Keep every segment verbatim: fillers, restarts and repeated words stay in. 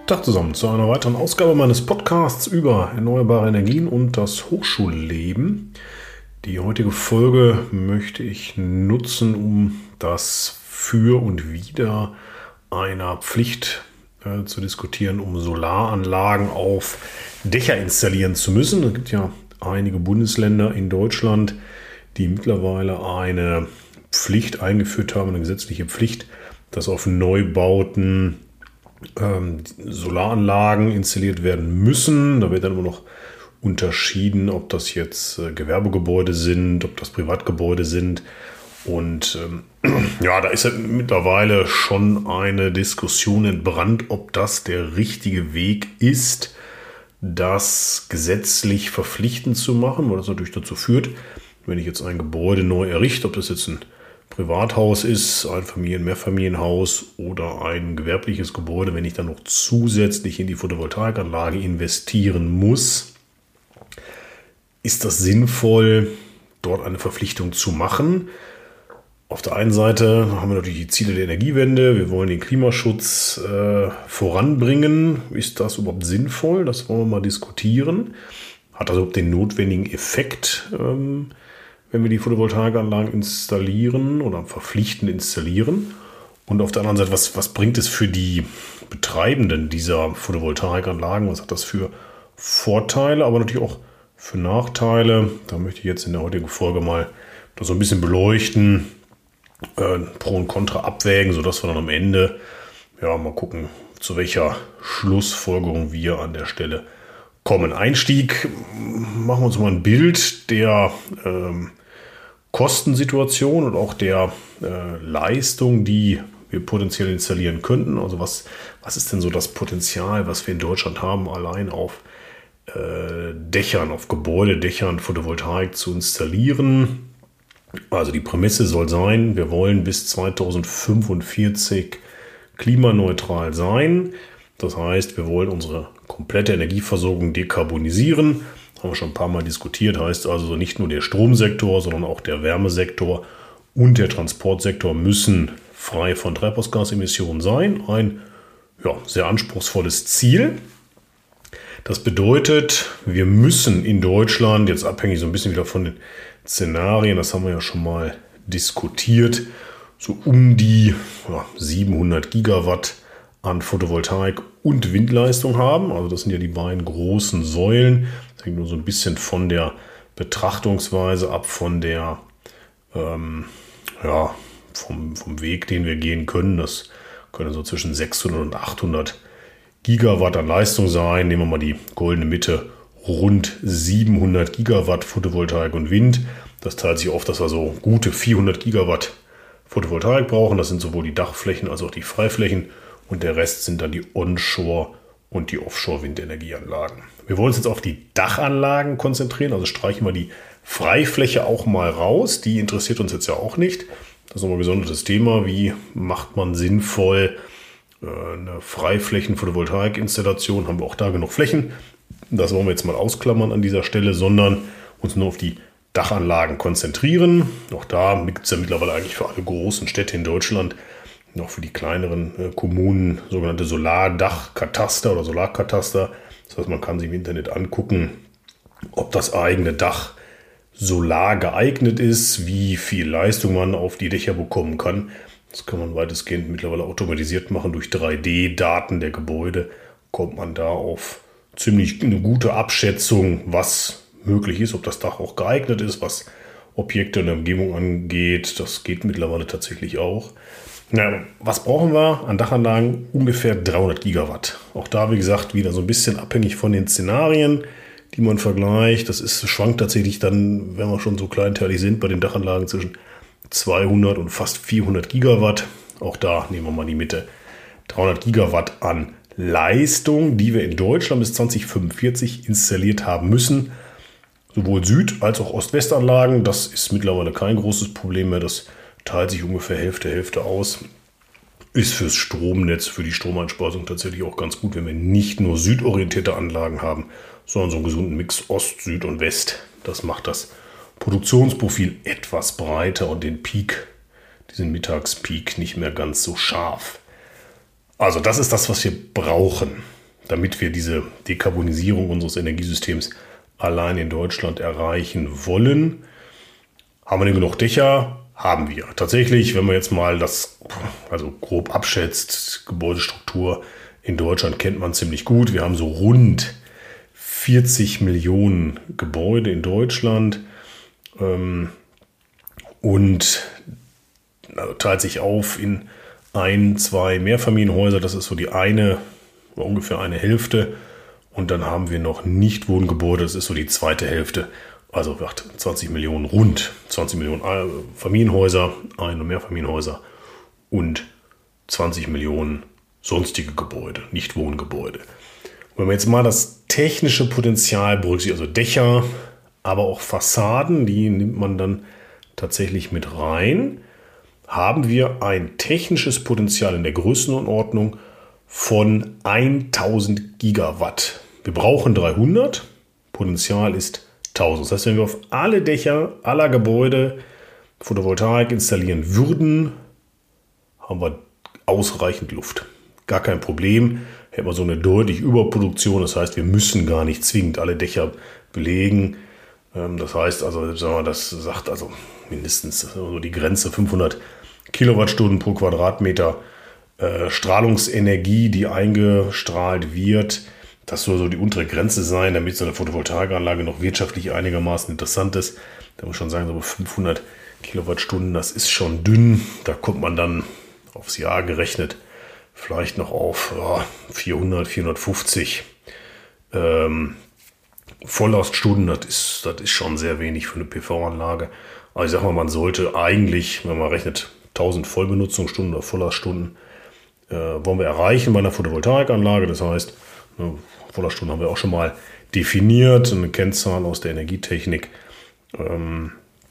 Tag zusammen zu einer weiteren Ausgabe meines Podcasts über erneuerbare Energien und das Hochschulleben. Die heutige Folge möchte ich nutzen, um das Für und Wider einer Pflicht äh, zu diskutieren, um Solaranlagen auf Dächer installieren zu müssen. Es gibt ja einige Bundesländer in Deutschland, die mittlerweile eine Pflicht eingeführt haben, eine gesetzliche Pflicht, dass auf Neubauten ähm, Solaranlagen installiert werden müssen. Da wird dann immer noch unterschieden, ob das jetzt äh, Gewerbegebäude sind, ob das Privatgebäude sind. Und ähm, ja, da ist ja mittlerweile schon eine Diskussion entbrannt, ob das der richtige Weg ist, das gesetzlich verpflichtend zu machen, weil das natürlich dazu führt, wenn ich jetzt ein Gebäude neu errichte, ob das jetzt ein Privathaus ist, ein Familien-, Mehrfamilienhaus oder ein gewerbliches Gebäude, wenn ich dann noch zusätzlich in die Photovoltaikanlage investieren muss, ist das sinnvoll, dort eine Verpflichtung zu machen. Auf der einen Seite haben wir natürlich die Ziele der Energiewende. Wir wollen den Klimaschutz äh, voranbringen. Ist das überhaupt sinnvoll? Das wollen wir mal diskutieren. Hat das überhaupt den notwendigen Effekt, ähm, wenn wir die Photovoltaikanlagen installieren oder verpflichtend installieren? Und auf der anderen Seite, was, was bringt es für die Betreibenden dieser Photovoltaikanlagen? Was hat das für Vorteile, aber natürlich auch für Nachteile? Da möchte ich jetzt in der heutigen Folge mal das so ein bisschen beleuchten, äh, Pro und Contra abwägen, sodass wir dann am Ende ja mal gucken, zu welcher Schlussfolgerung wir an der Stelle kommen. Einstieg, machen wir uns mal ein Bild der ähm, Kostensituation und auch der äh, Leistung, die wir potenziell installieren könnten. Also was, was ist denn so das Potenzial, was wir in Deutschland haben, allein auf äh, Dächern, auf Gebäudedächern Photovoltaik zu installieren? Also die Prämisse soll sein, wir wollen bis zweitausendfünfundvierzig klimaneutral sein. Das heißt, wir wollen unsere komplette Energieversorgung dekarbonisieren. Haben wir schon ein paar Mal diskutiert. Heißt also, nicht nur der Stromsektor, sondern auch der Wärmesektor und der Transportsektor müssen frei von Treibhausgasemissionen sein. Ein ja, sehr anspruchsvolles Ziel. Das bedeutet, wir müssen in Deutschland, jetzt abhängig so ein bisschen wieder von den Szenarien, das haben wir ja schon mal diskutiert, so um die ja, siebenhundert Gigawatt an Photovoltaik und Windleistung haben. Also das sind ja die beiden großen Säulen. Das hängt nur so ein bisschen von der Betrachtungsweise ab, von der ähm, ja, vom, vom Weg, den wir gehen können. Das können so zwischen sechshundert und achthundert Gigawatt an Leistung sein. Nehmen wir mal die goldene Mitte, rund siebenhundert Gigawatt Photovoltaik und Wind. Das teilt sich auf, dass wir so gute vierhundert Gigawatt Photovoltaik brauchen. Das sind sowohl die Dachflächen als auch die Freiflächen. Und der Rest sind dann die Onshore- und die Offshore-Windenergieanlagen. Wir wollen uns jetzt auf die Dachanlagen konzentrieren. Also streichen wir die Freifläche auch mal raus. Die interessiert uns jetzt ja auch nicht. Das ist nochmal ein gesondertes Thema. Wie macht man sinnvoll äh, eine Freiflächen-Photovoltaik-Installation? Haben wir auch da genug Flächen? Das wollen wir jetzt mal ausklammern an dieser Stelle, sondern uns nur auf die Dachanlagen konzentrieren. Auch da gibt es ja mittlerweile eigentlich für alle großen Städte in Deutschland, auch für die kleineren äh, Kommunen, sogenannte Solardachkataster oder Solarkataster. Das heißt, man kann sich im Internet angucken, ob das eigene Dach solar geeignet ist, wie viel Leistung man auf die Dächer bekommen kann. Das kann man weitestgehend mittlerweile automatisiert machen. Durch drei D-Daten der Gebäude kommt man da auf ziemlich eine gute Abschätzung, was möglich ist, ob das Dach auch geeignet ist, was Objekte in der Umgebung angeht. Das geht mittlerweile tatsächlich auch. Ja, was brauchen wir an Dachanlagen? Ungefähr dreihundert Gigawatt. Auch da, wie gesagt, wieder so ein bisschen abhängig von den Szenarien, die man vergleicht. Das ist, schwankt tatsächlich dann, wenn wir schon so kleinteilig sind, bei den Dachanlagen zwischen zweihundert und fast vierhundert Gigawatt. Auch da nehmen wir mal die Mitte. dreihundert Gigawatt an Leistung, die wir in Deutschland bis zweitausendfünfundvierzig installiert haben müssen. Sowohl Süd- als auch Ost-West-Anlagen. Das ist mittlerweile kein großes Problem mehr. Das teilt sich ungefähr Hälfte, Hälfte aus. Ist fürs Stromnetz, für die Stromeinspeisung tatsächlich auch ganz gut, wenn wir nicht nur südorientierte Anlagen haben, sondern so einen gesunden Mix Ost, Süd und West. Das macht das Produktionsprofil etwas breiter und den Peak, diesen Mittagspeak, nicht mehr ganz so scharf. Also das ist das, was wir brauchen. damit wir diese Dekarbonisierung unseres Energiesystems allein in Deutschland erreichen wollen. Haben wir denn genug Dächer? Haben wir. Tatsächlich, wenn man jetzt mal das also grob abschätzt, Gebäudestruktur in Deutschland kennt man ziemlich gut. Wir haben so rund vierzig Millionen Gebäude in Deutschland ähm, und also teilt sich auf in ein, zwei Mehrfamilienhäuser. Das ist so die eine, ungefähr eine Hälfte. Und dann haben wir noch Nichtwohngebäude. Das ist so die zweite Hälfte. Also zwanzig Millionen, rund zwanzig Millionen Familienhäuser, Ein- und Mehrfamilienhäuser und zwanzig Millionen sonstige Gebäude, Nichtwohngebäude. Wenn man jetzt mal das technische Potenzial berücksichtigt, also Dächer, aber auch Fassaden, die nimmt man dann tatsächlich mit rein, haben wir ein technisches Potenzial in der Größenordnung von tausend Gigawatt. Wir brauchen dreihundert, Potenzial ist tausend. Das heißt, wenn wir auf alle Dächer aller Gebäude Photovoltaik installieren würden, haben wir ausreichend Luft. Gar kein Problem. Hätten wir so eine deutliche Überproduktion. Das heißt, wir müssen gar nicht zwingend alle Dächer belegen. Das heißt also, sagen wir, das sagt also mindestens so die Grenze fünfhundert Kilowattstunden pro Quadratmeter äh, Strahlungsenergie, die eingestrahlt wird. Das soll so die untere Grenze sein, damit so eine Photovoltaikanlage noch wirtschaftlich einigermaßen interessant ist. Da muss ich schon sagen, so fünfhundert Kilowattstunden, das ist schon dünn. Da kommt man dann aufs Jahr gerechnet vielleicht noch auf ja, vierhundert, vierhundertfünfzig ähm, Volllaststunden. Das ist, das ist schon sehr wenig für eine P V-Anlage. Aber ich sag mal, man sollte eigentlich, wenn man rechnet, tausend Vollbenutzungsstunden oder Volllaststunden äh, wollen wir erreichen bei einer Photovoltaikanlage. Das heißt, eine Vollaststunden haben wir auch schon mal definiert, eine Kennzahl aus der Energietechnik. Ähm,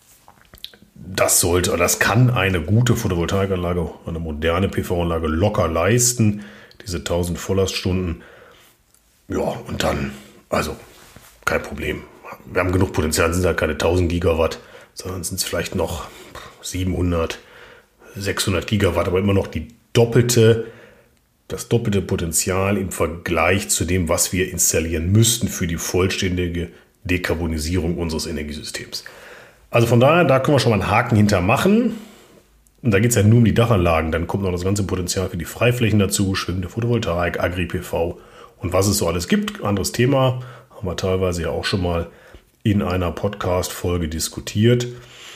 das sollte, das kann eine gute Photovoltaikanlage, eine moderne P V-Anlage locker leisten, diese tausend Volllaststunden. Ja, und dann, also kein Problem. Wir haben genug Potenzial, es sind halt keine tausend Gigawatt, sondern sind es vielleicht noch siebenhundert, sechshundert Gigawatt, aber immer noch die doppelte, das doppelte Potenzial im Vergleich zu dem, was wir installieren müssten für die vollständige Dekarbonisierung unseres Energiesystems. Also von daher, da können wir schon mal einen Haken hinter machen. Und da geht es ja nur um die Dachanlagen. Dann kommt noch das ganze Potenzial für die Freiflächen dazu, schwimmende Photovoltaik, Agri-P V und was es so alles gibt. Anderes Thema, haben wir teilweise ja auch schon mal in einer Podcast-Folge diskutiert.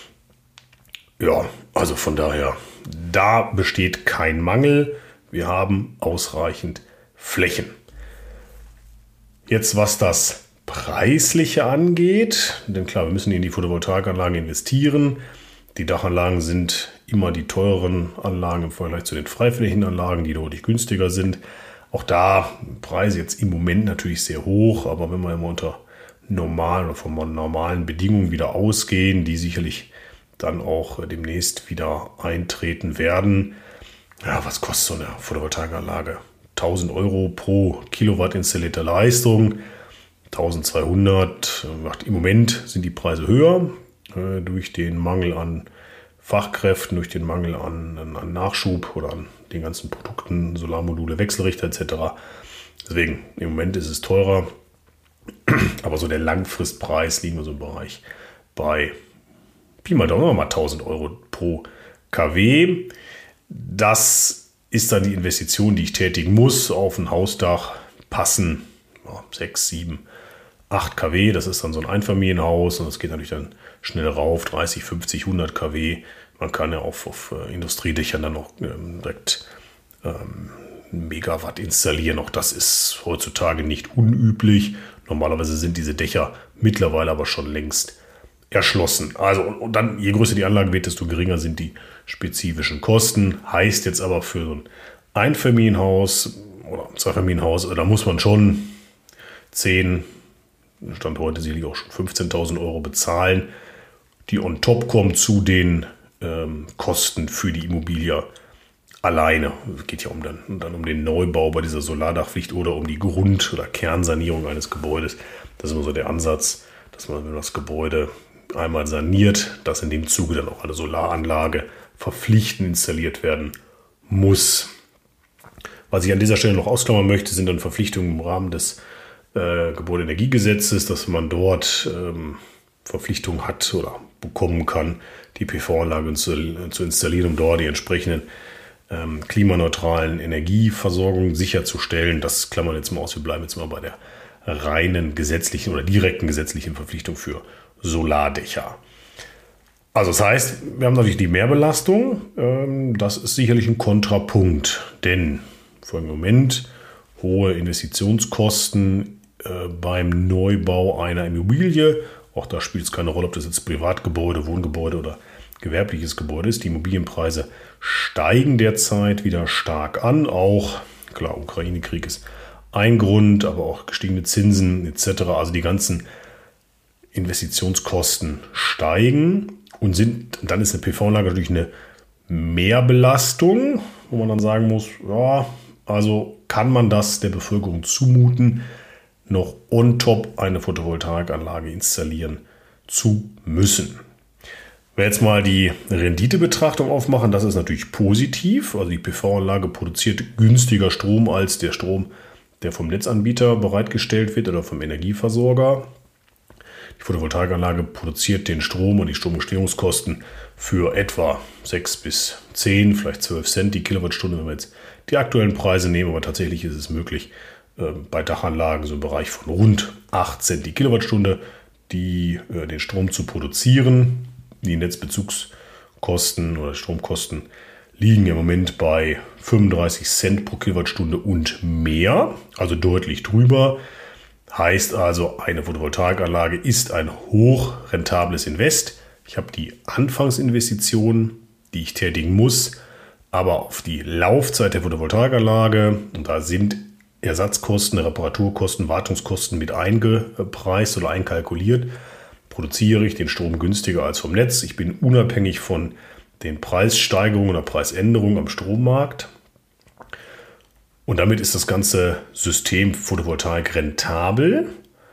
Ja, also von daher, da besteht kein Mangel. Wir haben ausreichend Flächen. Jetzt, was das Preisliche angeht, denn klar, wir müssen in die Photovoltaikanlagen investieren. Die Dachanlagen sind immer die teureren Anlagen im Vergleich zu den Freiflächenanlagen, die deutlich günstiger sind. Auch da Preise jetzt im Moment natürlich sehr hoch, aber wenn wir immer unter normalen oder von normalen Bedingungen wieder ausgehen, die sicherlich dann auch demnächst wieder eintreten werden. Ja, was kostet so eine Photovoltaikanlage? tausend Euro pro Kilowatt installierte Leistung. eintausendzweihundert. Im Moment sind die Preise höher äh, durch den Mangel an Fachkräften, durch den Mangel an, an, an Nachschub oder an den ganzen Produkten, Solarmodule, Wechselrichter et cetera. Deswegen, im Moment ist es teurer. Aber so der Langfristpreis liegen wir so im Bereich bei Pi mal Daumen mal tausend Euro pro Kilowatt. Das ist dann die Investition, die ich tätigen muss. Auf ein Hausdach passen ja, sechs, sieben, acht Kilowatt. Das ist dann so ein Einfamilienhaus und das geht natürlich dann schnell rauf, dreißig, fünfzig, hundert Kilowatt. Man kann ja auf, auf Industriedächern dann noch ähm, direkt ähm, Megawatt installieren. Auch das ist heutzutage nicht unüblich. Normalerweise sind diese Dächer mittlerweile aber schon längst erschlossen. Also und, und dann, je größer die Anlage wird, desto geringer sind die spezifischen Kosten. Heißt jetzt aber für so ein Einfamilienhaus oder ein Zweifamilienhaus, da muss man schon zehn, Stand heute sicherlich auch schon fünfzehntausend Euro bezahlen, die on top kommen zu den ähm, Kosten für die Immobilie alleine. Es geht ja um dann, dann um den Neubau bei dieser Solardachpflicht oder um die Grund- oder Kernsanierung eines Gebäudes. Das ist immer so der Ansatz, dass man, wenn das Gebäude einmal saniert, dass in dem Zuge dann auch eine Solaranlage verpflichtend installiert werden muss. Was ich an dieser Stelle noch ausklammern möchte, sind dann Verpflichtungen im Rahmen des äh, Gebäudeenergiegesetzes, dass man dort ähm, Verpflichtungen hat oder bekommen kann, die P V-Anlage zu, zu installieren, um dort die entsprechenden ähm, klimaneutralen Energieversorgung sicherzustellen. Das klammern wir jetzt mal aus. Wir bleiben jetzt mal bei der reinen gesetzlichen oder direkten gesetzlichen Verpflichtung für Solardächer. Also das heißt, wir haben natürlich die Mehrbelastung. Ähm, das ist sicherlich ein Kontrapunkt, denn für den Moment hohe Investitionskosten äh, beim Neubau einer Immobilie. Auch da spielt es keine Rolle, ob das jetzt Privatgebäude, Wohngebäude oder gewerbliches Gebäude ist. Die Immobilienpreise steigen derzeit wieder stark an. Auch, klar, Ukraine-Krieg ist ein Grund, aber auch gestiegene Zinsen et cetera. Also die ganzen Investitionskosten steigen und sind, dann ist eine P V-Anlage natürlich eine Mehrbelastung, wo man dann sagen muss, ja, also kann man das der Bevölkerung zumuten, noch on top eine Photovoltaikanlage installieren zu müssen. Wenn wir jetzt mal die Renditebetrachtung aufmachen, das ist natürlich positiv. Also die P V-Anlage produziert günstiger Strom als der Strom, der vom Netzanbieter bereitgestellt wird oder vom Energieversorger. Die Photovoltaikanlage produziert den Strom und die Stromgestehungskosten für etwa sechs bis zehn, vielleicht zwölf Cent die Kilowattstunde, wenn wir jetzt die aktuellen Preise nehmen. Aber tatsächlich ist es möglich, äh, bei Dachanlagen so im Bereich von rund acht Cent die Kilowattstunde die, äh, den Strom zu produzieren. Die Netzbezugskosten oder Stromkosten liegen im Moment bei fünfunddreißig Cent pro Kilowattstunde und mehr, also deutlich drüber. Heißt also, eine Photovoltaikanlage ist ein hochrentables Invest. Ich habe die Anfangsinvestition, die ich tätigen muss, aber auf die Laufzeit der Photovoltaikanlage, und da sind Ersatzkosten, Reparaturkosten, Wartungskosten mit eingepreist oder einkalkuliert, produziere ich den Strom günstiger als vom Netz. Ich bin unabhängig von den Preissteigerungen oder Preisänderungen am Strommarkt. Und damit ist das ganze System Photovoltaik rentabel.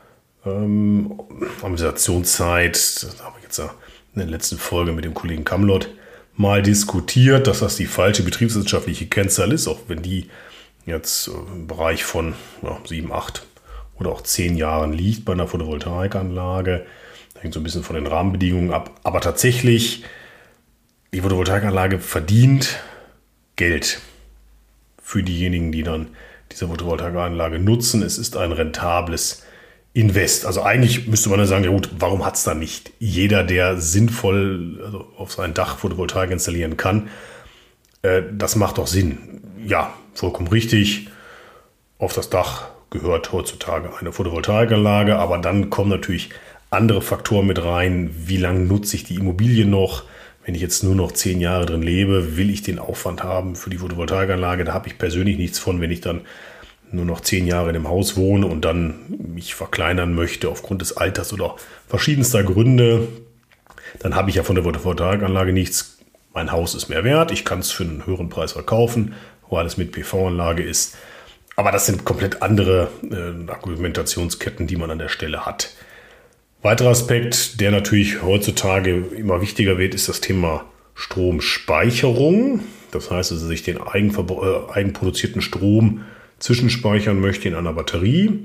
Ähm, Amortisationszeit, das habe ich jetzt in der letzten Folge mit dem Kollegen Kamlott mal diskutiert, dass das die falsche betriebswirtschaftliche Kennzahl ist, auch wenn die jetzt im Bereich von ja, sieben, acht oder auch zehn Jahren liegt bei einer Photovoltaikanlage. Das hängt so ein bisschen von den Rahmenbedingungen ab. Aber tatsächlich, die Photovoltaikanlage verdient Geld für diejenigen, die dann diese Photovoltaikanlage nutzen. Es ist ein rentables Invest. Also eigentlich müsste man dann sagen, ja gut, warum hat es dann nicht jeder, der sinnvoll also auf sein Dach Photovoltaik installieren kann? Äh, das macht doch Sinn. Ja, vollkommen richtig. Auf das Dach gehört heutzutage eine Photovoltaikanlage, aber dann kommen natürlich andere Faktoren mit rein. Wie lange nutze ich die Immobilie noch? Wenn ich jetzt nur noch zehn Jahre drin lebe, will ich den Aufwand haben für die Photovoltaikanlage. Da habe ich persönlich nichts von, wenn ich dann nur noch zehn Jahre in dem Haus wohne und dann mich verkleinern möchte aufgrund des Alters oder verschiedenster Gründe. Dann habe ich ja von der Photovoltaikanlage nichts. Mein Haus ist mehr wert. Ich kann es für einen höheren Preis verkaufen, weil es mit P V-Anlage ist. Aber das sind komplett andere äh, Argumentationsketten, die man an der Stelle hat. Weiterer Aspekt, der natürlich heutzutage immer wichtiger wird, ist das Thema Stromspeicherung. Das heißt, dass ich den eigenverbra- äh, eigenproduzierten Strom zwischenspeichern möchte in einer Batterie.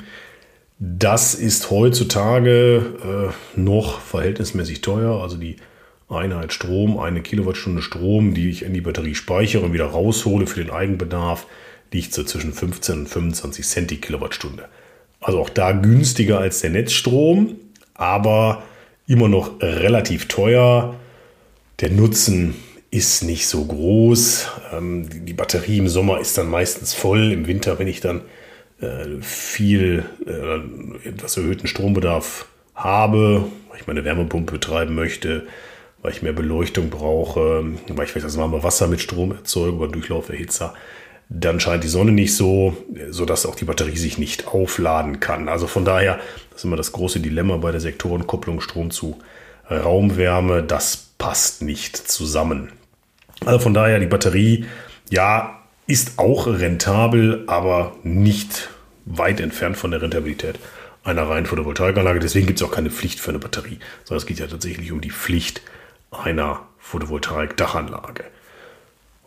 Das ist heutzutage äh, noch verhältnismäßig teuer. Also die Einheit Strom, eine Kilowattstunde Strom, die ich in die Batterie speichere und wieder raushole für den Eigenbedarf, liegt so zwischen fünfzehn und fünfundzwanzig Cent die Kilowattstunde. Also auch da günstiger als der Netzstrom, aber immer noch relativ teuer. Der Nutzen ist nicht so groß. Ähm, die Batterie im Sommer ist dann meistens voll. Im Winter, wenn ich dann äh, viel äh, etwas erhöhten Strombedarf habe, weil ich meine Wärmepumpe betreiben möchte, weil ich mehr Beleuchtung brauche, weil ich vielleicht das warme Wasser mit Strom erzeuge über Durchlauferhitzer, dann scheint die Sonne nicht so, sodass auch die Batterie sich nicht aufladen kann. Also von daher, das ist immer das große Dilemma bei der Sektorenkopplung Strom zu Raumwärme. Das passt nicht zusammen. Also von daher, die Batterie, ja, ist auch rentabel, aber nicht weit entfernt von der Rentabilität einer reinen Photovoltaikanlage. Deswegen gibt es auch keine Pflicht für eine Batterie, sondern es geht ja tatsächlich um die Pflicht einer Photovoltaik-Dachanlage.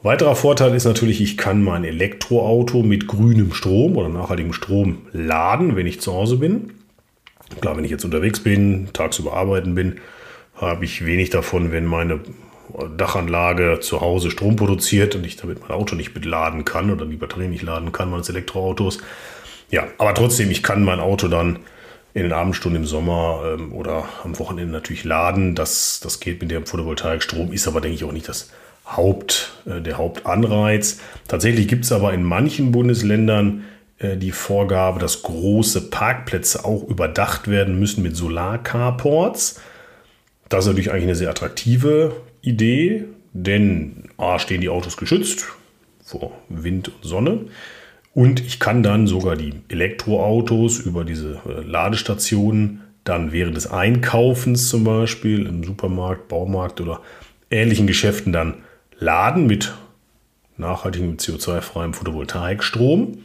Weiterer Vorteil ist natürlich, ich kann mein Elektroauto mit grünem Strom oder nachhaltigem Strom laden, wenn ich zu Hause bin. Klar, wenn ich jetzt unterwegs bin, tagsüber arbeiten bin, habe ich wenig davon, wenn meine Dachanlage zu Hause Strom produziert und ich damit mein Auto nicht mitladen kann oder die Batterie nicht laden kann meines Elektroautos. Ja, aber trotzdem, ich kann mein Auto dann in den Abendstunden im Sommer ähm, oder am Wochenende natürlich laden. Das, das geht mit dem Photovoltaikstrom, ist aber, denke ich, auch nicht das Haupt, äh, der Hauptanreiz. Tatsächlich gibt es aber in manchen Bundesländern äh, die Vorgabe, dass große Parkplätze auch überdacht werden müssen mit Solarcarports. Das ist natürlich eigentlich eine sehr attraktive Idee, denn A, stehen die Autos geschützt vor Wind und Sonne und ich kann dann sogar die Elektroautos über diese äh, Ladestationen dann während des Einkaufens zum Beispiel im Supermarkt, Baumarkt oder ähnlichen Geschäften dann laden mit nachhaltigem C O zwei freiem Photovoltaikstrom,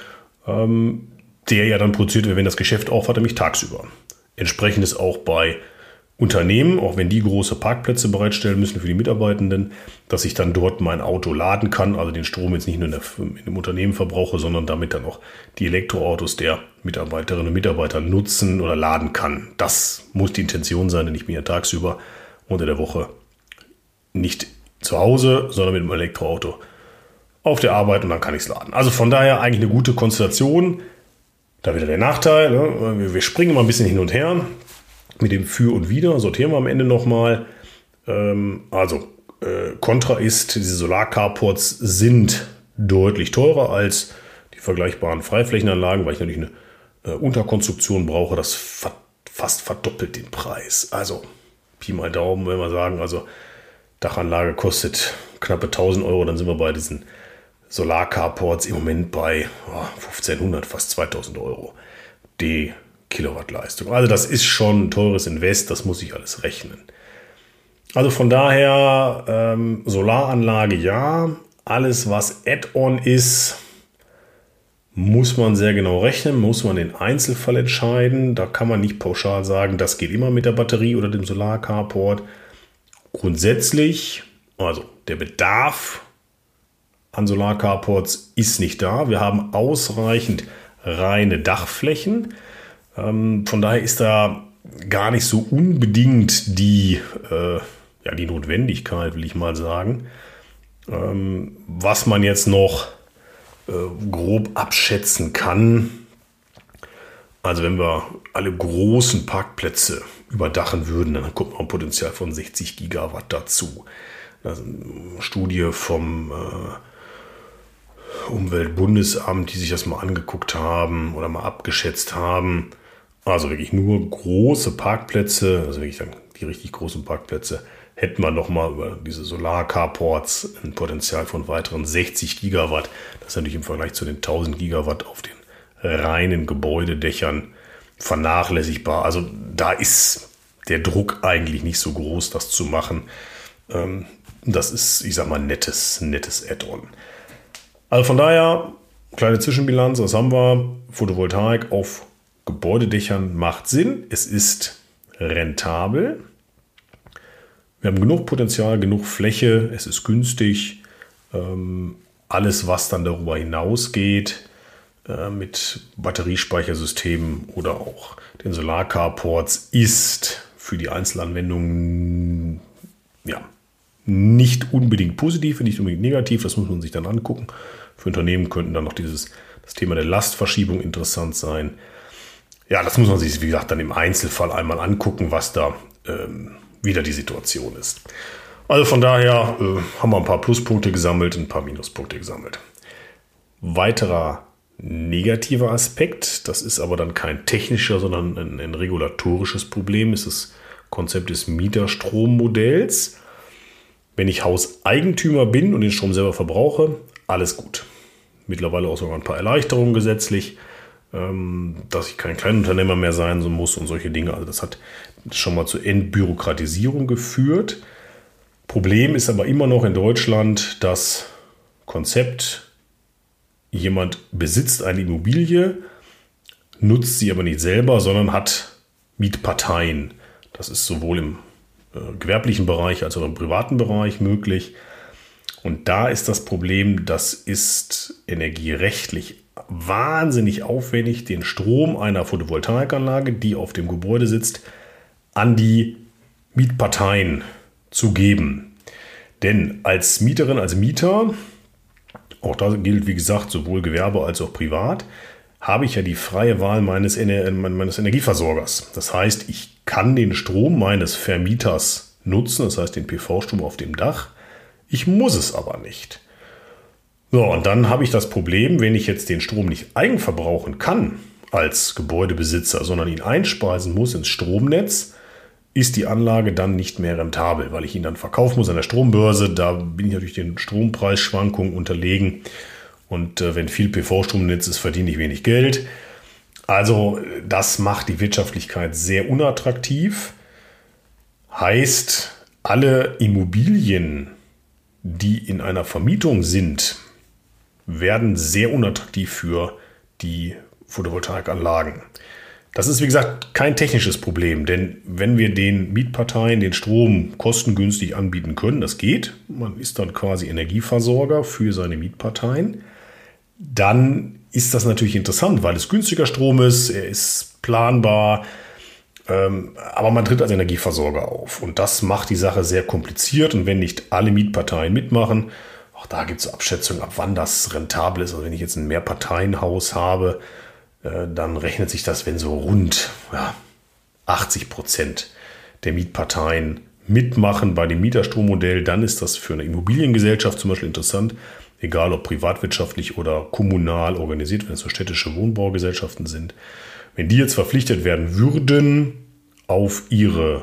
ähm, der ja dann produziert wird, wenn das Geschäft aufhat, nämlich tagsüber. Entsprechend ist auch bei Unternehmen, auch wenn die große Parkplätze bereitstellen müssen für die Mitarbeitenden, dass ich dann dort mein Auto laden kann, also den Strom jetzt nicht nur in, der, in dem Unternehmen verbrauche, sondern damit dann auch die Elektroautos der Mitarbeiterinnen und Mitarbeiter nutzen oder laden kann. Das muss die Intention sein, denn ich bin ja tagsüber unter der Woche nicht zu Hause, sondern mit dem Elektroauto auf der Arbeit und dann kann ich es laden. Also von daher eigentlich eine gute Konstellation. Da wieder der Nachteil, ne? Wir springen mal ein bisschen hin und her mit dem Für und Wider, sortieren wir am Ende nochmal. Ähm, also äh, Kontra ist, diese Solarcarports sind deutlich teurer als die vergleichbaren Freiflächenanlagen, weil ich natürlich eine äh, Unterkonstruktion brauche, das fa- fast verdoppelt den Preis. Also Pi mal Daumen, wenn wir sagen, also Dachanlage kostet knappe tausend Euro, dann sind wir bei diesen Solarcarports im Moment bei oh, fünfzehnhundert, fast zweitausend Euro die Kilowattleistung. Also das ist schon ein teures Invest, das muss ich alles rechnen. Also von daher ähm, Solaranlage ja, alles was Add-on ist, muss man sehr genau rechnen, muss man den Einzelfall entscheiden. Da kann man nicht pauschal sagen, das geht immer mit der Batterie oder dem Solarcarport. Grundsätzlich, also der Bedarf an Solarcarports ist nicht da. Wir haben ausreichend reine Dachflächen. Ähm, von daher ist da gar nicht so unbedingt die, äh, ja, die Notwendigkeit, will ich mal sagen. Ähm, was man jetzt noch äh, grob abschätzen kann, also wenn wir alle großen Parkplätze überdachen würden, dann kommt noch ein Potenzial von sechzig Gigawatt dazu. Das ist eine Studie vom äh, Umweltbundesamt, die sich das mal angeguckt haben oder mal abgeschätzt haben. Also wirklich nur große Parkplätze, also wirklich dann die richtig großen Parkplätze, hätten wir nochmal über diese Solarcarports ein Potenzial von weiteren sechzig Gigawatt. Das ist natürlich im Vergleich zu den tausend Gigawatt auf den reinen Gebäudedächern vernachlässigbar. Also da ist der Druck eigentlich nicht so groß, das zu machen. Das ist, ich sag mal, nettes, nettes Add-on. Also von daher, kleine Zwischenbilanz, was haben wir? Photovoltaik auf Gebäudedächern macht Sinn. Es ist rentabel. Wir haben genug Potenzial, genug Fläche. Es ist günstig. Ähm, alles, was dann darüber hinausgeht, äh, mit Batteriespeichersystemen oder auch den Solarcarports, ist für die Einzelanwendungen ja, nicht unbedingt positiv, nicht unbedingt negativ. Das muss man sich dann angucken. Für Unternehmen könnten dann noch dieses, das Thema der Lastverschiebung interessant sein. Ja, das muss man sich, wie gesagt, dann im Einzelfall einmal angucken, was da ähm, wieder die Situation ist. Also von daher äh, haben wir ein paar Pluspunkte gesammelt, ein paar Minuspunkte gesammelt. Weiterer negativer Aspekt, das ist aber dann kein technischer, sondern ein, ein regulatorisches Problem, ist das Konzept des Mieterstrommodells. Wenn ich Hauseigentümer bin und den Strom selber verbrauche, alles gut. Mittlerweile auch sogar ein paar Erleichterungen gesetzlich, dass ich kein Kleinunternehmer mehr sein muss und solche Dinge. Also das hat schon mal zur Entbürokratisierung geführt. Problem ist aber immer noch in Deutschland das Konzept, jemand besitzt eine Immobilie, nutzt sie aber nicht selber, sondern hat Mietparteien. Das ist sowohl im äh, gewerblichen Bereich als auch im privaten Bereich möglich. Und da ist das Problem, das ist energierechtlich wahnsinnig aufwendig, den Strom einer Photovoltaikanlage, die auf dem Gebäude sitzt, an die Mietparteien zu geben. Denn als Mieterin, als Mieter, auch da gilt wie gesagt sowohl Gewerbe als auch privat, habe ich ja die freie Wahl meines, meines Energieversorgers. Das heißt, ich kann den Strom meines Vermieters nutzen, das heißt den P V-Strom auf dem Dach. Ich muss es aber nicht. So, und dann habe ich das Problem, wenn ich jetzt den Strom nicht eigenverbrauchen kann als Gebäudebesitzer, sondern ihn einspeisen muss ins Stromnetz, ist die Anlage dann nicht mehr rentabel, weil ich ihn dann verkaufen muss an der Strombörse. Da bin ich natürlich den Strompreisschwankungen unterlegen. Und äh, wenn viel P V-Strom im Netz ist, verdiene ich wenig Geld. Also das macht die Wirtschaftlichkeit sehr unattraktiv. Heißt, alle Immobilien, die in einer Vermietung sind, werden sehr unattraktiv für die Photovoltaikanlagen. Das ist, wie gesagt, kein technisches Problem, denn wenn wir den Mietparteien den Strom kostengünstig anbieten können, das geht, man ist dann quasi Energieversorger für seine Mietparteien, dann ist das natürlich interessant, weil es günstiger Strom ist, er ist planbar, ähm, aber man tritt als Energieversorger auf. Und das macht die Sache sehr kompliziert. Und wenn nicht alle Mietparteien mitmachen, auch da gibt es Abschätzungen, ab wann das rentabel ist. Also wenn ich jetzt ein Mehrparteienhaus habe, äh, dann rechnet sich das, wenn so rund ja, achtzig Prozent der Mietparteien mitmachen bei dem Mieterstrommodell, dann ist das für eine Immobiliengesellschaft zum Beispiel interessant, egal ob privatwirtschaftlich oder kommunal organisiert, wenn es so städtische Wohnbaugesellschaften sind. Wenn die jetzt verpflichtet werden würden, auf ihre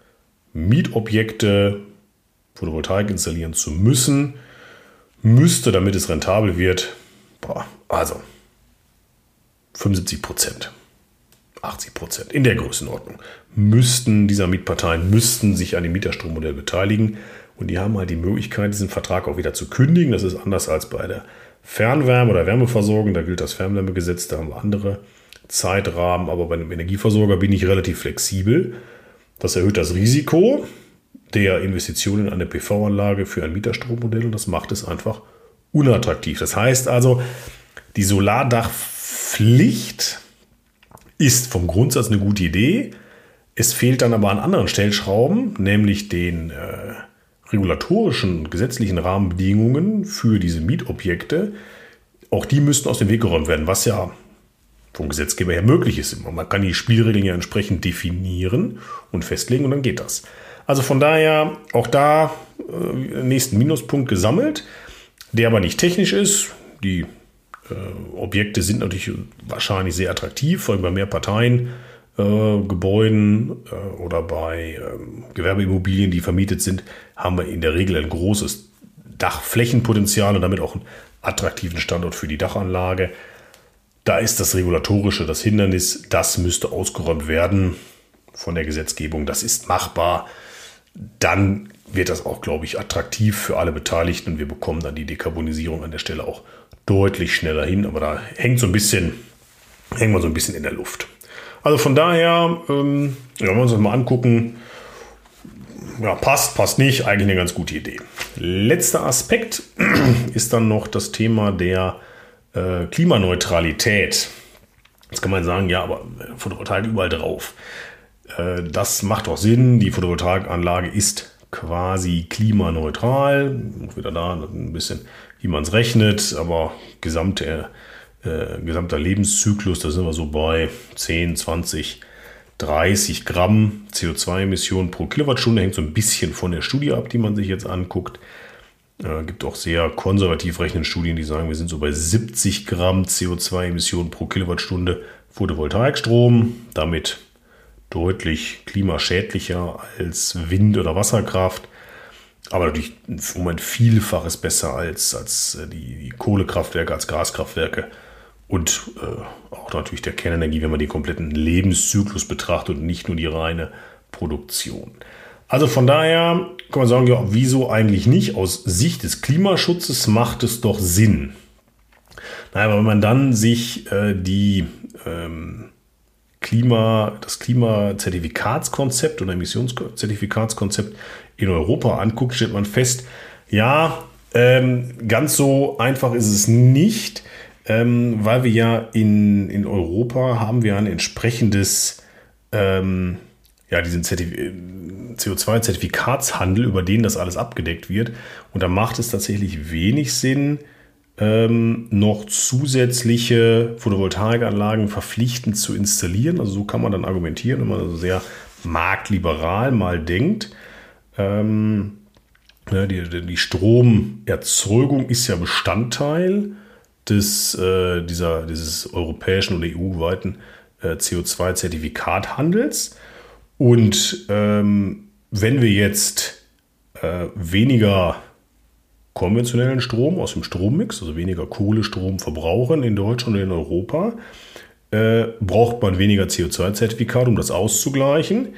Mietobjekte Photovoltaik installieren zu müssen, müsste, damit es rentabel wird, boah, also fünfundsiebzig Prozent, achtzig Prozent in der Größenordnung, müssten dieser Mietparteien müssten sich an dem Mieterstrommodell beteiligen. Und die haben halt die Möglichkeit, diesen Vertrag auch wieder zu kündigen. Das ist anders als bei der Fernwärme- oder Wärmeversorgung. Da gilt das Fernwärmegesetz, da haben wir andere Zeitrahmen. Aber bei einem Energieversorger bin ich relativ flexibel. Das erhöht das Risiko der Investitionen in eine P V-Anlage für ein Mieterstrommodell. Und das macht es einfach unattraktiv. Das heißt also, die Solardachpflicht ist vom Grundsatz eine gute Idee. Es fehlt dann aber an anderen Stellschrauben, nämlich den äh, regulatorischen und gesetzlichen Rahmenbedingungen für diese Mietobjekte. Auch die müssten aus dem Weg geräumt werden, was ja vom Gesetzgeber her möglich ist. Man kann die Spielregeln ja entsprechend definieren und festlegen und dann geht das. Also von daher auch da äh, nächsten Minuspunkt gesammelt, der aber nicht technisch ist. Die äh, Objekte sind natürlich wahrscheinlich sehr attraktiv, vor allem bei Mehrparteien. Äh, Gebäuden äh, oder bei äh, Gewerbeimmobilien, die vermietet sind, haben wir in der Regel ein großes Dachflächenpotenzial und damit auch einen attraktiven Standort für die Dachanlage. Da ist das Regulatorische das Hindernis, das müsste ausgeräumt werden von der Gesetzgebung. Das ist machbar. Dann wird das auch, glaube ich, attraktiv für alle Beteiligten und wir bekommen dann die Dekarbonisierung an der Stelle auch deutlich schneller hin. Aber da hängt so ein bisschen, hängen wir so ein bisschen in der Luft. Also von daher, ähm, ja, wenn wir uns das mal angucken, ja, passt, passt nicht, eigentlich eine ganz gute Idee. Letzter Aspekt ist dann noch das Thema der äh, Klimaneutralität. Jetzt kann man sagen, ja, aber Photovoltaik überall drauf. Äh, das macht doch Sinn, die Photovoltaikanlage ist quasi klimaneutral. Wieder da ein bisschen, wie man es rechnet, aber gesamte Äh, gesamter Lebenszyklus, da sind wir so bei zehn, zwanzig, dreißig Gramm C O zwei Emissionen pro Kilowattstunde. Hängt so ein bisschen von der Studie ab, die man sich jetzt anguckt. Äh, gibt auch sehr konservativ rechnende Studien, die sagen, wir sind so bei siebzig Gramm C O zwei Emissionen pro Kilowattstunde Photovoltaikstrom. Damit deutlich klimaschädlicher als Wind- oder Wasserkraft. Aber natürlich um ein Vielfaches besser als, als die, die Kohlekraftwerke, als Gaskraftwerke. Und äh, auch natürlich der Kernenergie, wenn man den kompletten Lebenszyklus betrachtet und nicht nur die reine Produktion. Also von daher kann man sagen, ja, wieso eigentlich nicht? Aus Sicht des Klimaschutzes macht es doch Sinn. Naja, aber wenn man dann sich äh, die, ähm, Klima, das Klimazertifikatskonzept oder Emissionszertifikatskonzept in Europa anguckt, stellt man fest, ja, Ähm, ganz so einfach ist es nicht, ähm, weil wir ja in, in Europa haben wir ein entsprechendes, ähm, ja, diesen Zertif- C O zwei Zertifikatshandel, über den das alles abgedeckt wird. Und da macht es tatsächlich wenig Sinn, ähm, noch zusätzliche Photovoltaikanlagen verpflichtend zu installieren. Also so kann man dann argumentieren, wenn man also sehr marktliberal mal denkt. Ähm, ja, die, die Stromerzeugung ist ja Bestandteil des, äh, dieser, dieses europäischen oder E U-weiten äh, C O zwei Zertifikathandels. Und ähm, wenn wir jetzt äh, weniger konventionellen Strom aus dem Strommix, also weniger Kohlestrom verbrauchen in Deutschland und in Europa, äh, braucht man weniger C O zwei Zertifikate, um das auszugleichen.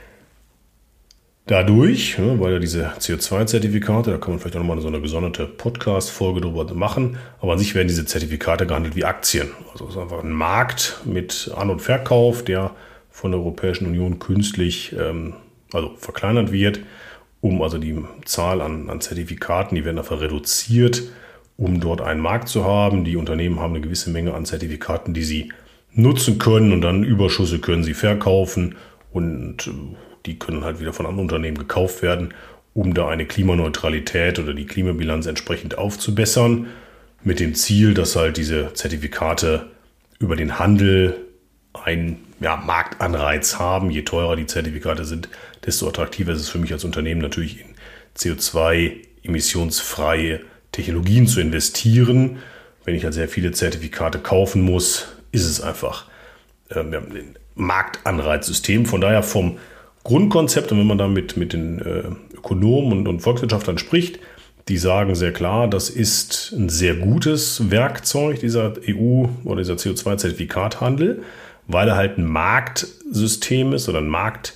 Dadurch, ja, weil ja diese C O zwei Zertifikate, da kann man vielleicht auch nochmal so eine gesonderte Podcast-Folge drüber machen, aber an sich werden diese Zertifikate gehandelt wie Aktien. Also es ist einfach ein Markt mit An- und Verkauf, der von der Europäischen Union künstlich ähm, also verkleinert wird, um also die Zahl an, an Zertifikaten, die werden einfach reduziert, um dort einen Markt zu haben. Die Unternehmen haben eine gewisse Menge an Zertifikaten, die sie nutzen können und dann Überschüsse können sie verkaufen und die können halt wieder von anderen Unternehmen gekauft werden, um da eine Klimaneutralität oder die Klimabilanz entsprechend aufzubessern, mit dem Ziel, dass halt diese Zertifikate über den Handel einen ja, Marktanreiz haben. Je teurer die Zertifikate sind, desto attraktiver ist es für mich als Unternehmen natürlich in C O zwei emissionsfreie Technologien zu investieren. Wenn ich halt sehr viele Zertifikate kaufen muss, ist es einfach äh, ein Marktanreizsystem. Von daher vom Grundkonzept, und wenn man da mit, mit den äh, Ökonomen und, und Volkswirtschaftlern spricht, die sagen sehr klar, das ist ein sehr gutes Werkzeug, dieser E U- oder dieser C O zwei Zertifikathandel, weil er halt ein Marktsystem ist oder ein Markt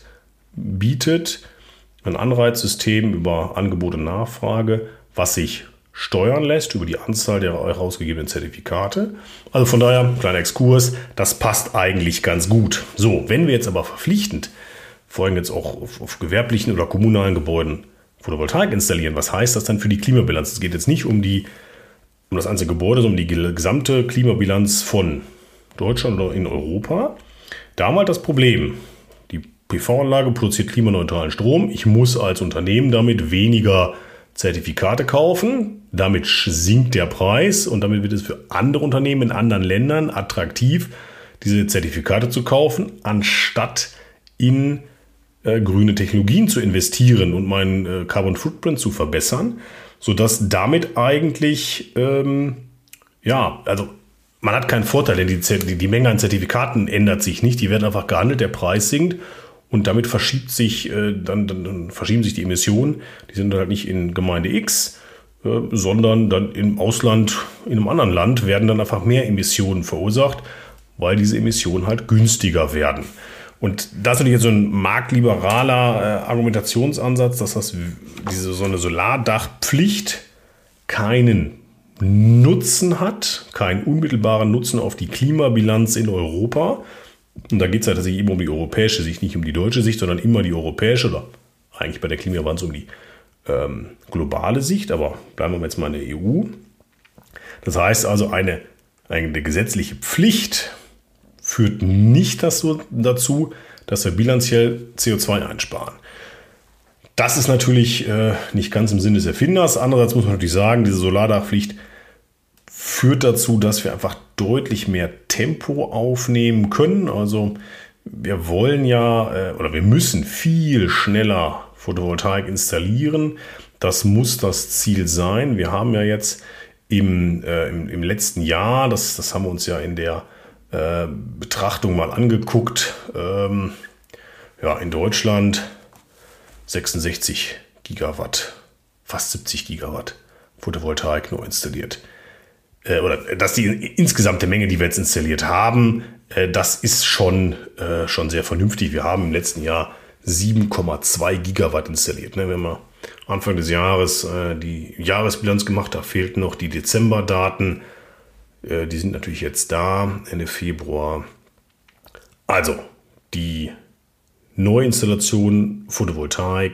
bietet, ein Anreizsystem über Angebot und Nachfrage, was sich steuern lässt über die Anzahl der herausgegebenen Zertifikate. Also von daher, kleiner Exkurs, das passt eigentlich ganz gut. So, wenn wir jetzt aber verpflichtend, vor allem jetzt auch auf, auf gewerblichen oder kommunalen Gebäuden Photovoltaik installieren, was heißt das dann für die Klimabilanz? Es geht jetzt nicht um, die, um das einzelne Gebäude, sondern um die gesamte Klimabilanz von Deutschland oder in Europa. Da haben wir halt das Problem, die P V-Anlage produziert klimaneutralen Strom. Ich muss als Unternehmen damit weniger Zertifikate kaufen. Damit sinkt der Preis und damit wird es für andere Unternehmen in anderen Ländern attraktiv, diese Zertifikate zu kaufen, anstatt in äh, grüne Technologien zu investieren und meinen äh, Carbon Footprint zu verbessern, sodass damit eigentlich, ähm, ja, also man hat keinen Vorteil, denn die, die, die Menge an Zertifikaten ändert sich nicht, die werden einfach gehandelt, der Preis sinkt und damit verschiebt sich, äh, dann, dann, dann verschieben sich die Emissionen, die sind halt nicht in Gemeinde X, äh, sondern dann im Ausland, in einem anderen Land werden dann einfach mehr Emissionen verursacht, weil diese Emissionen halt günstiger werden. Und das ist natürlich jetzt so ein marktliberaler äh, Argumentationsansatz, dass das diese so eine Solardachpflicht keinen Nutzen hat, keinen unmittelbaren Nutzen auf die Klimabilanz in Europa. Und da geht es halt tatsächlich immer um die europäische Sicht, nicht um die deutsche Sicht, sondern immer die europäische oder eigentlich bei der Klimabilanz um die ähm, globale Sicht. Aber bleiben wir jetzt mal in der E U. Das heißt also, eine, eine gesetzliche Pflicht führt nicht dazu, dass wir bilanziell C O zwei einsparen. Das ist natürlich äh, nicht ganz im Sinne des Erfinders. Andererseits muss man natürlich sagen, diese Solardachpflicht führt dazu, dass wir einfach deutlich mehr Tempo aufnehmen können. Also wir wollen ja äh, oder wir müssen viel schneller Photovoltaik installieren. Das muss das Ziel sein. Wir haben ja jetzt im, äh, im, im letzten Jahr, das, das haben wir uns ja in der äh, Betrachtung mal angeguckt, ähm, ja, in Deutschland sechsundsechzig Gigawatt, fast siebzig Gigawatt Photovoltaik nur installiert. Äh, oder dass die insgesamte Menge, die wir jetzt installiert haben, äh, das ist schon, äh, schon sehr vernünftig. Wir haben im letzten Jahr sieben Komma zwei Gigawatt installiert. Ne? Wir haben ja Anfang des Jahres äh, die Jahresbilanz gemacht, da fehlten noch die Dezemberdaten. Äh, die sind natürlich jetzt da, Ende Februar. Also, die Neuinstallation Photovoltaik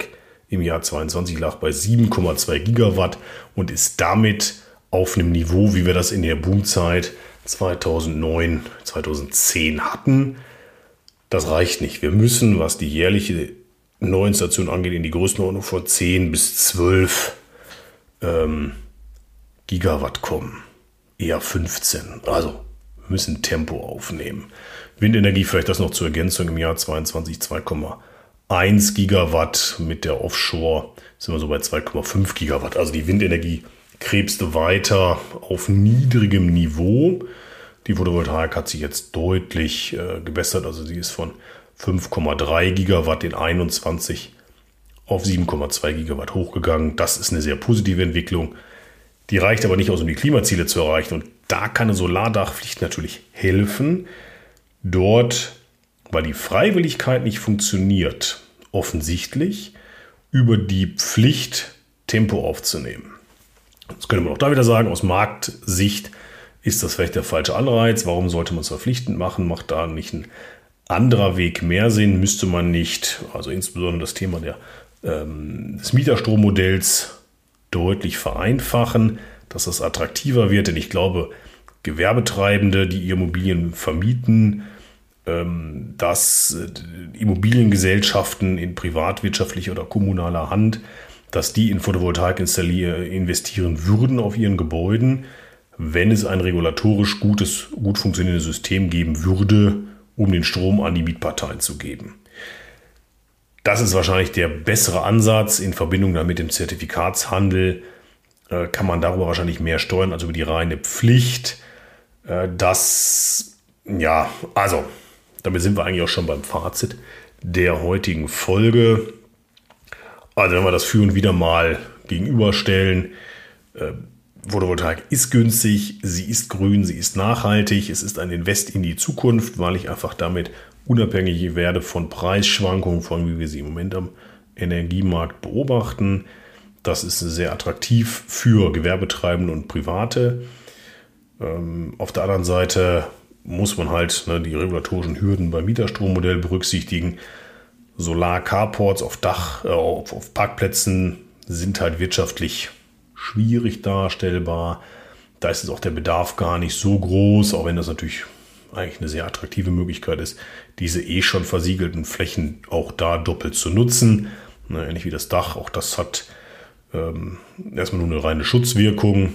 im Jahr zweiundzwanzig lag bei sieben Komma zwei Gigawatt und ist damit auf einem Niveau, wie wir das in der Boomzeit zweitausendneun, zweitausendzehn hatten. Das reicht nicht. Wir müssen, was die jährliche Neuinstallation angeht, in die Größenordnung von zehn bis zwölf ähm, Gigawatt kommen. Eher fünfzehn. Also wir müssen Tempo aufnehmen. Windenergie, vielleicht das noch zur Ergänzung, im Jahr zweiundzwanzig zwei Komma eins Gigawatt. Mit der Offshore sind wir so bei zwei Komma fünf Gigawatt. Also die Windenergie krebste weiter auf niedrigem Niveau. Die Photovoltaik hat sich jetzt deutlich äh, gebessert. Also sie ist von fünf Komma drei Gigawatt in einundzwanzig auf sieben Komma zwei Gigawatt hochgegangen. Das ist eine sehr positive Entwicklung. Die reicht aber nicht aus, um die Klimaziele zu erreichen. Und da kann eine Solardachpflicht natürlich helfen. Dort, weil die Freiwilligkeit nicht funktioniert, offensichtlich über die Pflicht Tempo aufzunehmen. Jetzt könnte man auch da wieder sagen, aus Marktsicht ist das vielleicht der falsche Anreiz. Warum sollte man es verpflichtend machen? Macht da nicht ein anderer Weg mehr Sinn? Müsste man nicht, also insbesondere das Thema der, ähm, des Mieterstrommodells deutlich vereinfachen, dass das attraktiver wird? Denn ich glaube, Gewerbetreibende, die Immobilien vermieten, ähm, dass äh, Immobiliengesellschaften in privatwirtschaftlicher oder kommunaler Hand, dass die in Photovoltaik installieren, investieren würden auf ihren Gebäuden, wenn es ein regulatorisch gutes, gut funktionierendes System geben würde, um den Strom an die Mietparteien zu geben. Das ist wahrscheinlich der bessere Ansatz. In Verbindung dann mit dem Zertifikatshandel äh, kann man darüber wahrscheinlich mehr steuern als über die reine Pflicht. Äh, das, ja, also, damit sind wir eigentlich auch schon beim Fazit der heutigen Folge. Also wenn wir das für und wieder mal gegenüberstellen, äh, Photovoltaik ist günstig, sie ist grün, sie ist nachhaltig, es ist ein Invest in die Zukunft, weil ich einfach damit unabhängig werde von Preisschwankungen, von wie wir sie im Moment am Energiemarkt beobachten. Das ist sehr attraktiv für Gewerbetreibende und Private. Ähm, auf der anderen Seite muss man halt ne, die regulatorischen Hürden beim Mieterstrommodell berücksichtigen. Solar-Carports auf Dach, äh, auf, auf Parkplätzen sind halt wirtschaftlich schwierig darstellbar. Da ist jetzt auch der Bedarf gar nicht so groß, auch wenn das natürlich eigentlich eine sehr attraktive Möglichkeit ist, diese eh schon versiegelten Flächen auch da doppelt zu nutzen. Na, ähnlich wie das Dach, auch das hat ähm, erstmal nur eine reine Schutzwirkung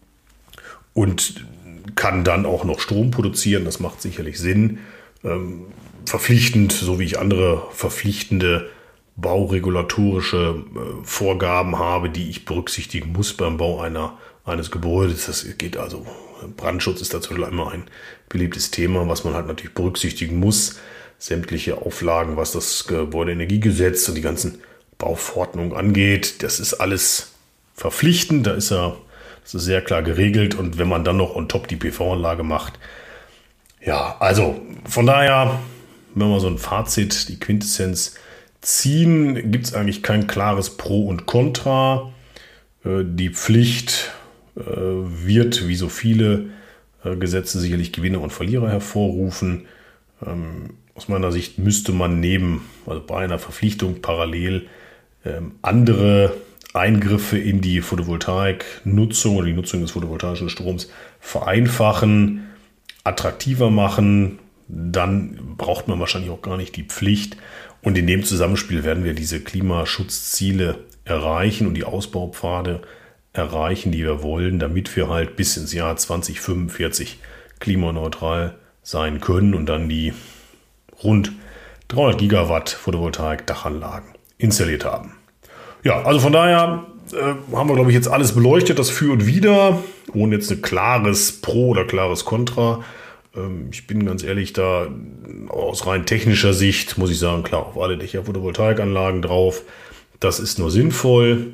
und kann dann auch noch Strom produzieren. Das macht sicherlich Sinn. Ähm, verpflichtend, so wie ich andere verpflichtende bauregulatorische äh, Vorgaben habe, die ich berücksichtigen muss beim Bau einer, eines Gebäudes. Das geht also, Brandschutz ist dazu immer ein beliebtes Thema, was man halt natürlich berücksichtigen muss. Sämtliche Auflagen, was das Gebäudeenergiegesetz und die ganzen Bauverordnungen angeht, das ist alles verpflichtend, da ist ja, das ist sehr klar geregelt und wenn man dann noch on top die P V-Anlage macht, ja, also von daher, wenn wir so ein Fazit, die Quintessenz ziehen, gibt es eigentlich kein klares Pro und Contra. Die Pflicht wird, wie so viele Gesetze, sicherlich Gewinner und Verlierer hervorrufen. Aus meiner Sicht müsste man neben, also bei einer Verpflichtung parallel andere Eingriffe in die Photovoltaik-Nutzung oder die Nutzung des photovoltaischen Stroms vereinfachen, attraktiver machen. Dann braucht man wahrscheinlich auch gar nicht die Pflicht. Und in dem Zusammenspiel werden wir diese Klimaschutzziele erreichen und die Ausbaupfade erreichen, die wir wollen, damit wir halt bis ins Jahr zwanzig fünfundvierzig klimaneutral sein können und dann die rund dreihundert Gigawatt Photovoltaik-Dachanlagen installiert haben. Ja, also von daher äh, haben wir, glaube ich, jetzt alles beleuchtet, das Für und Wider, ohne jetzt ein klares Pro oder klares Contra. Ähm, ich bin ganz ehrlich, da aus rein technischer Sicht muss ich sagen, klar, auf alle Dächer Photovoltaikanlagen drauf, das ist nur sinnvoll.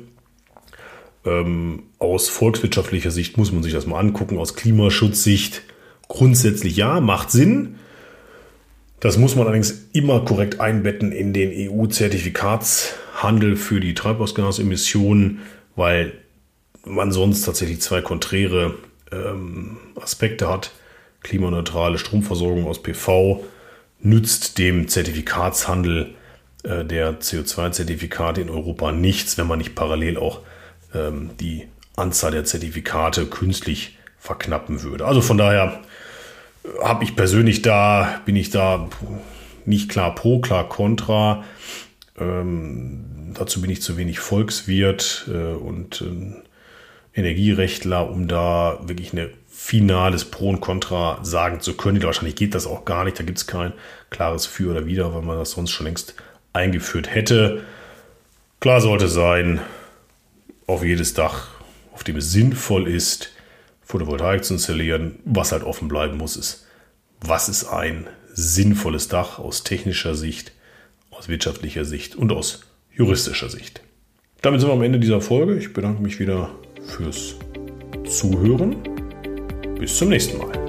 Ähm, aus volkswirtschaftlicher Sicht muss man sich das mal angucken, aus Klimaschutzsicht grundsätzlich ja, macht Sinn. Das muss man allerdings immer korrekt einbetten in den E U-Zertifikatshandel für die Treibhausgasemissionen, weil man sonst tatsächlich zwei konträre ähm, Aspekte hat. Klimaneutrale Stromversorgung aus P V nützt dem Zertifikatshandel äh, der C O zwei Zertifikate in Europa nichts, wenn man nicht parallel auch ähm, die Anzahl der Zertifikate künstlich verknappen würde. Also von daher habe ich persönlich da, bin ich da nicht klar pro, klar kontra. Ähm, dazu bin ich zu wenig Volkswirt äh, und äh, Energierechtler, um da wirklich ein finales Pro und Contra sagen zu können. Wahrscheinlich geht das auch gar nicht. Da gibt es kein klares Für oder Wider, weil man das sonst schon längst eingeführt hätte. Klar sollte sein, auf jedes Dach, auf dem es sinnvoll ist, Photovoltaik zu installieren. Was halt offen bleiben muss, ist, was ist ein sinnvolles Dach aus technischer Sicht, aus wirtschaftlicher Sicht und aus juristischer Sicht. Damit sind wir am Ende dieser Folge. Ich bedanke mich wieder fürs Zuhören. Bis zum nächsten Mal.